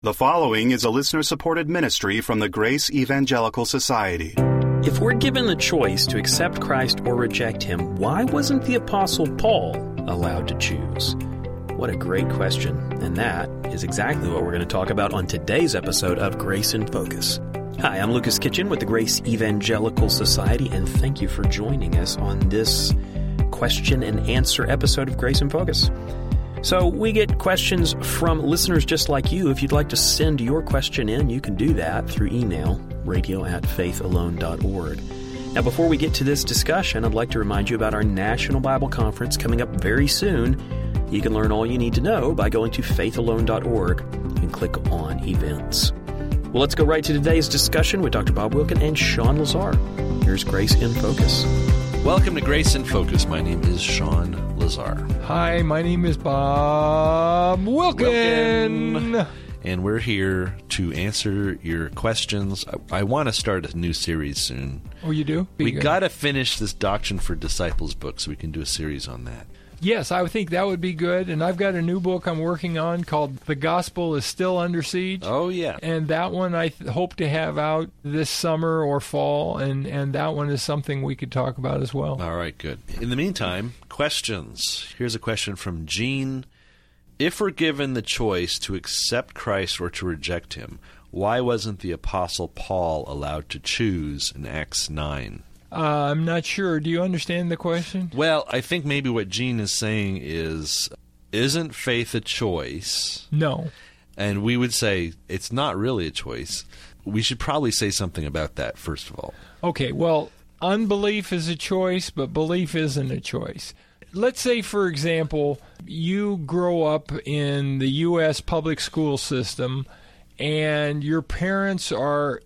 The following is a listener-supported ministry from the Grace Evangelical Society. If we're given the choice to accept Christ or reject Him, why wasn't the Apostle Paul allowed to choose? What a great question, and that is exactly what we're going to talk about on today's episode of Grace in Focus. Hi, I'm Lucas Kitchen with the Grace Evangelical Society, and thank you for joining us on this question and answer episode of Grace in Focus. So we get questions from listeners just like you. If you'd like to send your question in, you can do that through email, radio@faithalone.org. Now, before we get to this discussion, I'd like to remind you about our National Bible Conference coming up very soon. You can learn all you need to know by going to faithalone.org and click on Events. Well, let's go right to today's discussion with Dr. Bob Wilkin and Sean Lazar. Here's Grace in Focus. Welcome to Grace in Focus. My name is Sean Lazar. Hi, my name is Bob Wilkin. And we're here to answer your questions. I want to start a new series soon. Oh, you do? We got to finish this Doctrine for Disciples book so we can do a series on that. Yes, I would think that would be good. And I've got a new book I'm working on called The Gospel is Still Under Siege. Oh, yeah. And that one I hope to have out this summer or fall. And that one is something we could talk about as well. All right, good. In the meantime, questions. Here's a question from Gene. If we're given the choice to accept Christ or to reject Him, why wasn't the Apostle Paul allowed to choose in Acts 9? I'm not sure. Do you understand the question? Well, I think maybe what Gene is saying is, isn't faith a choice? No. And we would say it's not really a choice. We should probably say something about that, first of all. Okay, well, unbelief is a choice, but belief isn't a choice. Let's say, for example, you grow up in the U.S. public school system, and your parents are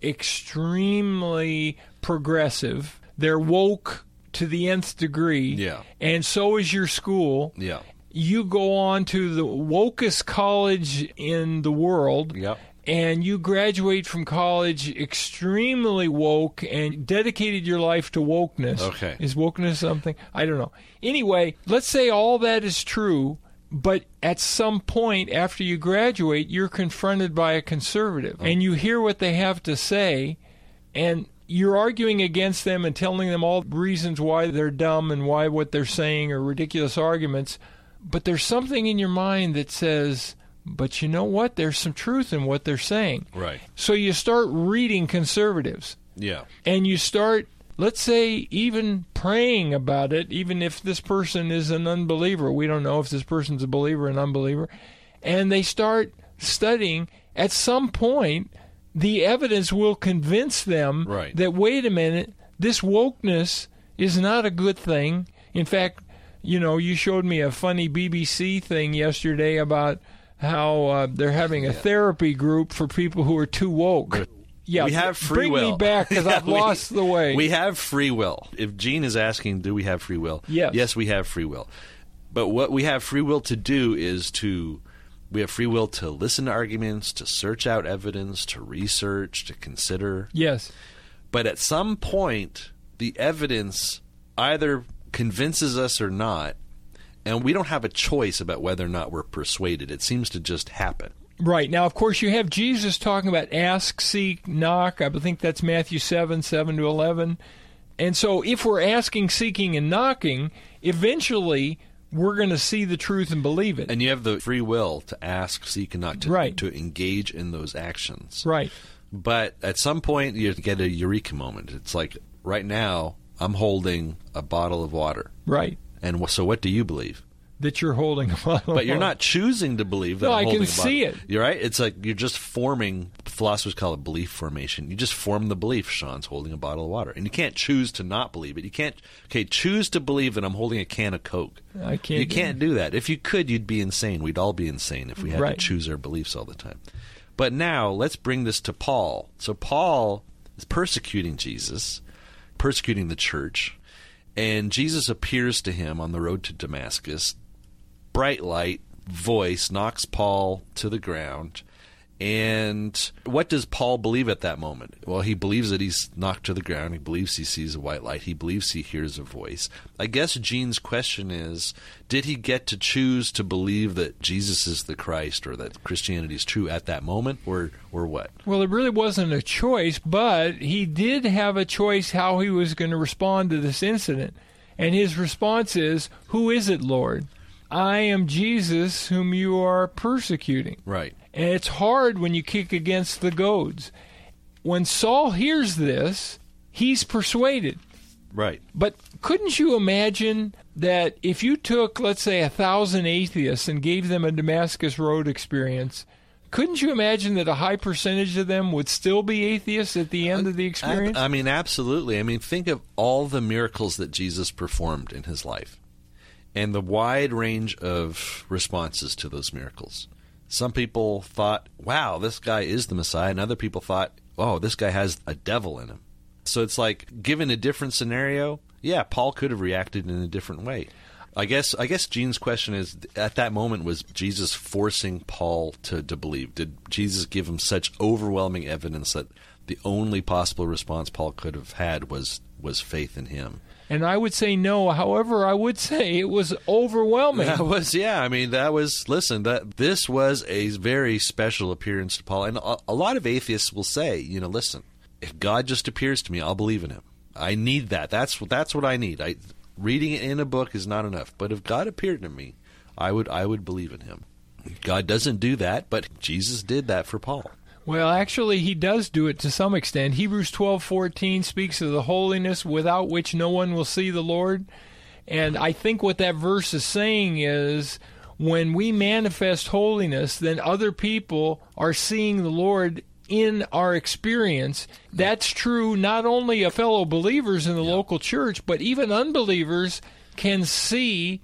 extremely progressive. They're woke to the nth degree, yeah. And so is your school. Yeah. You go on to the wokest college in the world, Yep. And you graduate from college extremely woke and dedicated your life to wokeness. Okay. Is wokeness something? I don't know. Anyway, let's say all that is true, but at some point after you graduate, you're confronted by a conservative, and you hear what they have to say, and you're arguing against them and telling them all the reasons why they're dumb and why what they're saying are ridiculous arguments, but there's something in your mind that says, but you know what? There's some truth in what they're saying. Right. So you start reading conservatives. Yeah. And you start, let's say, even praying about it, even if this person is an unbeliever. We don't know if this person's a believer or an unbeliever. And they start studying. At some point, the evidence will convince them that, wait a minute, this wokeness is not a good thing. In fact, you know, you showed me a funny BBC thing yesterday about how they're having a therapy group for people who are too woke. Yeah, we have free will. Bring me back because I've lost the way. We have free will. If Gene is asking, do we have free will? Yes. Yes, we have free will. But what we have free will to do is we have free will to listen to arguments, to search out evidence, to research, to consider. Yes. But at some point, the evidence either convinces us or not, and we don't have a choice about whether or not we're persuaded. It seems to just happen. Right. Now, of course, you have Jesus talking about ask, seek, knock. I think that's Matthew 7:7-11. And so if we're asking, seeking, and knocking, eventually we're going to see the truth and believe it. And you have the free will to ask, seek, and knock, to engage in those actions. Right. But at some point, you get a eureka moment. It's like, right now, I'm holding a bottle of water. Right. And so what do you believe? That you're holding a bottle of water. But you're not choosing to believe that I'm holding a bottle. I can see it. You're right? It's like you're just forming, philosophers call it belief formation. You just form the belief, Sean's holding a bottle of water. And you can't choose to not believe it. You can't, choose to believe that I'm holding a can of Coke. I can't. You can't do that. If you could, you'd be insane. We'd all be insane if we had to choose our beliefs all the time. But now, let's bring this to Paul. So Paul is persecuting Jesus, persecuting the church, and Jesus appears to him on the road to Damascus. Bright light, voice knocks Paul to the ground, And what does Paul believe at that moment? Well, he believes that he's knocked to the ground. He believes he sees a white light. He believes he hears a voice. I guess Gene's question is, did he get to choose to believe that Jesus is the Christ or that Christianity is true at that moment, or what? Well, it really wasn't a choice, but he did have a choice how he was going to respond to this incident. And his response is, "Who is it, Lord? I am Jesus whom you are persecuting." Right. And it's hard when you kick against the goads. When Saul hears this, he's persuaded. Right. But couldn't you imagine that if you took, let's say, 1,000 atheists and gave them a Damascus Road experience, couldn't you imagine that a high percentage of them would still be atheists at the end of the experience? I mean, absolutely. I mean, think of all the miracles that Jesus performed in his life and the wide range of responses to those miracles. Some people thought, wow, this guy is the Messiah, and other people thought, oh, this guy has a devil in him. So it's like, given a different scenario, yeah, Paul could have reacted in a different way. I guess Gene's question is, at that moment, was Jesus forcing Paul to believe? Did Jesus give him such overwhelming evidence that the only possible response Paul could have had was faith in him? And I would say no. However, I would say it was overwhelming. That was, yeah. I mean, this was a very special appearance to Paul. And a lot of atheists will say, listen, if God just appears to me, I'll believe in him. I need that. That's what I need. Reading it in a book is not enough. But if God appeared to me, I would believe in him. God doesn't do that, but Jesus did that for Paul. Well, actually, he does do it to some extent. Hebrews 12:14 speaks of the holiness without which no one will see the Lord. And I think what that verse is saying is, when we manifest holiness, then other people are seeing the Lord in our experience. That's true not only of fellow believers in the local church, but even unbelievers can see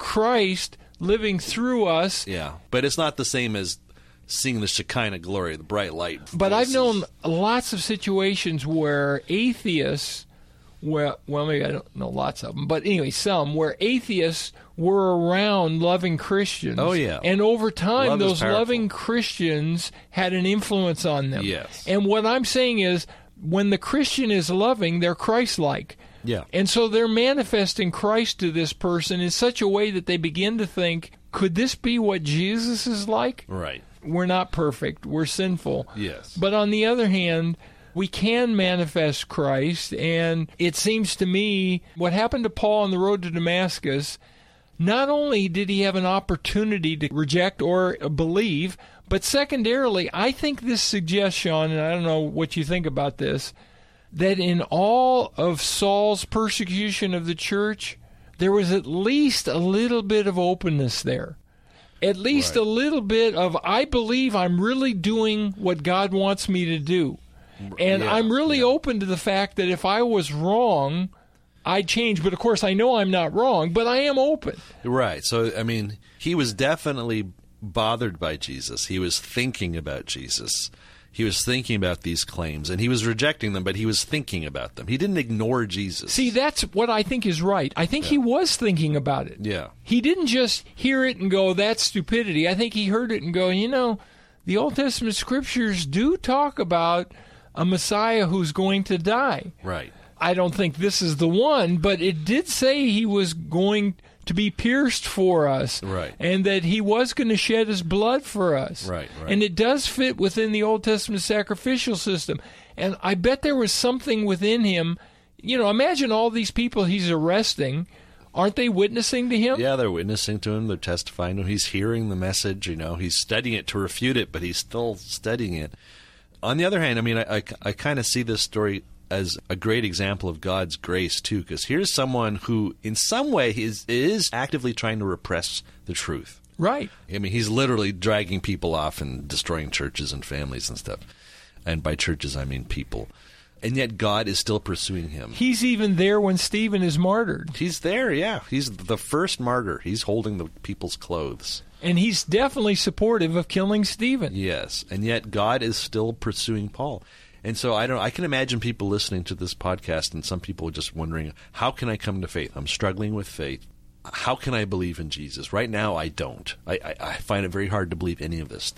Christ living through us. Yeah, but it's not the same as seeing the Shekinah glory, the bright light. But I've known lots of situations where atheists, well, maybe I don't know lots of them, but anyway, some, where atheists were around loving Christians. Oh, yeah. And over time, Love those loving Christians had an influence on them. Yes. And what I'm saying is, when the Christian is loving, they're Christ-like. Yeah. And so they're manifesting Christ to this person in such a way that they begin to think, could this be what Jesus is like? Right. We're not perfect. We're sinful. Yes. But on the other hand, we can manifest Christ, and it seems to me what happened to Paul on the road to Damascus, not only did he have an opportunity to reject or believe, but secondarily, I think this suggests, Sean, and I don't know what you think about this, that in all of Saul's persecution of the church, there was at least a little bit of openness there. At least a little bit of, I believe I'm really doing what God wants me to do. And I'm really open to the fact that if I was wrong, I'd change. But of course, I know I'm not wrong, but I am open. Right. So, I mean, he was definitely bothered by Jesus. He was thinking about Jesus. He was thinking about these claims, and he was rejecting them, but he was thinking about them. He didn't ignore Jesus. See, that's what I think is right. I think he was thinking about it. Yeah. He didn't just hear it and go, that's stupidity. I think he heard it and go, the Old Testament scriptures do talk about a Messiah who's going to die. Right. I don't think this is the one, but it did say he was going to be pierced for us. Right. And that he was going to shed his blood for us. Right. And it does fit within the Old Testament sacrificial system. And I bet there was something within him. Imagine all these people he's arresting. Aren't they witnessing to him? Yeah, they're witnessing to him. They're testifying to him. He's hearing the message. He's studying it to refute it, but he's still studying it. On the other hand, I mean, I kind of see this story as a great example of God's grace, too, because here's someone who, in some way, is actively trying to repress the truth. Right. I mean, he's literally dragging people off and destroying churches and families and stuff. And by churches, I mean people. And yet God is still pursuing him. He's even there when Stephen is martyred. He's there, yeah. He's the first martyr. He's holding the people's clothes. And he's definitely supportive of killing Stephen. Yes, and yet God is still pursuing Paul. And so I can imagine people listening to this podcast, and some people just wondering, how can I come to faith? I'm struggling with faith. How can I believe in Jesus? Right now, I don't. I find it very hard to believe any of this stuff.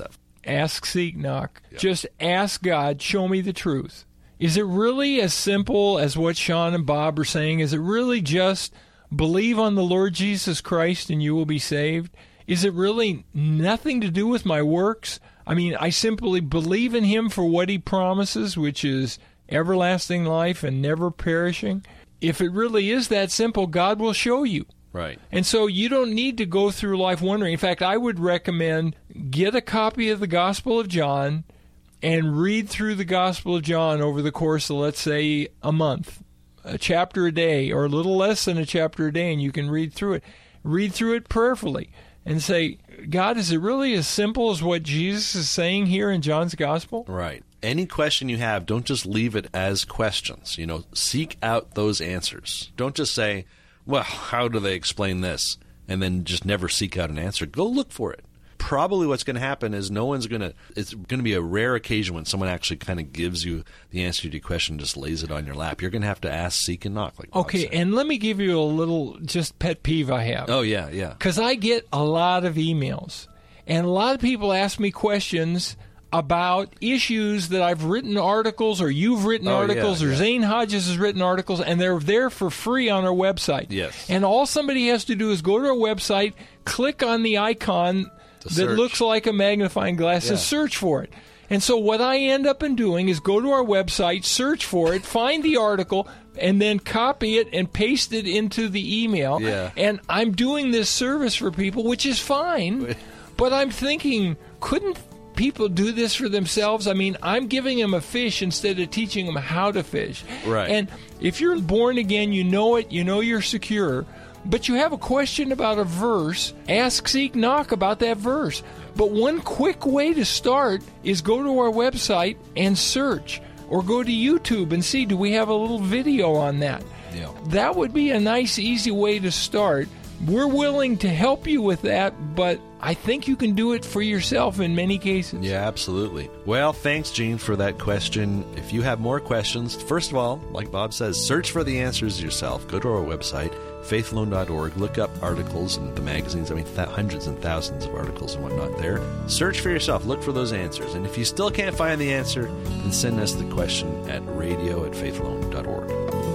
ask, seek, knock. Yep. Just ask God, show me the truth. Is it really as simple as what Sean and Bob are saying? Is it really just believe on the Lord Jesus Christ and you will be saved? Is it really nothing to do with my works? I mean, I simply believe in Him for what He promises, which is everlasting life and never perishing. If it really is that simple, God will show you. Right. And so you don't need to go through life wondering. In fact, I would recommend get a copy of the Gospel of John and read through the Gospel of John over the course of, let's say, a month, a chapter a day, or a little less than a chapter a day, and you can read through it. Read through it prayerfully and say, God, is it really as simple as what Jesus is saying here in John's Gospel? Right. Any question you have, don't just leave it as questions. Seek out those answers. Don't just say, well, how do they explain this? And then just never seek out an answer. Go look for it. Probably what's going to happen is it's going to be a rare occasion when someone actually kind of gives you the answer to your question and just lays it on your lap. You're going to have to ask, seek, and knock. Like okay, said. And let me give you a little just pet peeve I have. Oh, yeah. Because I get a lot of emails, and a lot of people ask me questions about issues that I've written articles, or you've written articles, or Zane Hodges has written articles, and they're there for free on our website. Yes. And all somebody has to do is go to our website, click on the icon that looks like a magnifying glass, and search for it. And so what I end up doing is go to our website, search for it, find the article, and then copy it and paste it into the email. Yeah. And I'm doing this service for people, which is fine, but I'm thinking, couldn't people do this for themselves? I mean, I'm giving them a fish instead of teaching them how to fish. Right. And if you're born again, you know it, you know you're secure, but you have a question about a verse, ask, seek, knock about that verse. But one quick way to start is go to our website and search, or go to YouTube and see, do we have a little video on that? Yeah. That would be a nice, easy way to start. We're willing to help you with that, but I think you can do it for yourself in many cases. Yeah, absolutely. Well, thanks, Gene, for that question. If you have more questions, first of all, like Bob says, search for the answers yourself. Go to our website, faithalone.org. Look up articles in the magazines. I mean, hundreds and thousands of articles and whatnot there. Search for yourself. Look for those answers. And if you still can't find the answer, then send us the question at radio@faithalone.org.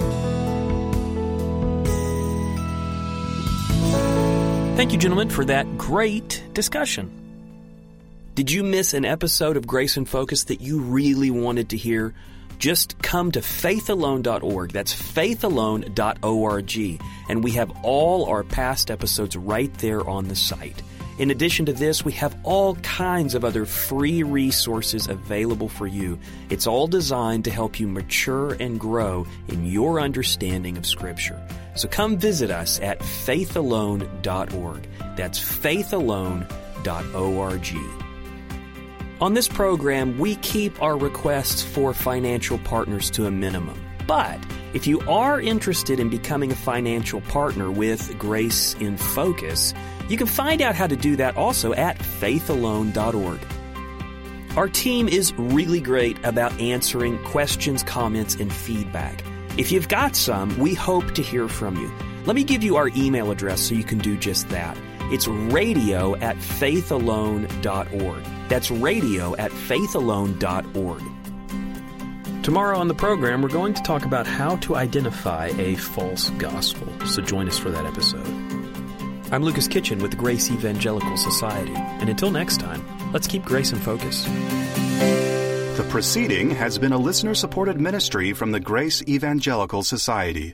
Thank you, gentlemen, for that great discussion. Did you miss an episode of Grace in Focus that you really wanted to hear? Just come to faithalone.org. That's faithalone.org. And we have all our past episodes right there on the site. In addition to this, we have all kinds of other free resources available for you. It's all designed to help you mature and grow in your understanding of Scripture. So come visit us at faithalone.org. That's faithalone.org. On this program, we keep our requests for financial partners to a minimum. But if you are interested in becoming a financial partner with Grace in Focus, you can find out how to do that also at faithalone.org. Our team is really great about answering questions, comments, and feedback. If you've got some, we hope to hear from you. Let me give you our email address so you can do just that. It's radio@faithalone.org. That's radio@faithalone.org. Tomorrow on the program, we're going to talk about how to identify a false gospel. So join us for that episode. I'm Lucas Kitchen with the Grace Evangelical Society. And until next time, let's keep Grace in Focus. The proceeding has been a listener-supported ministry from the Grace Evangelical Society.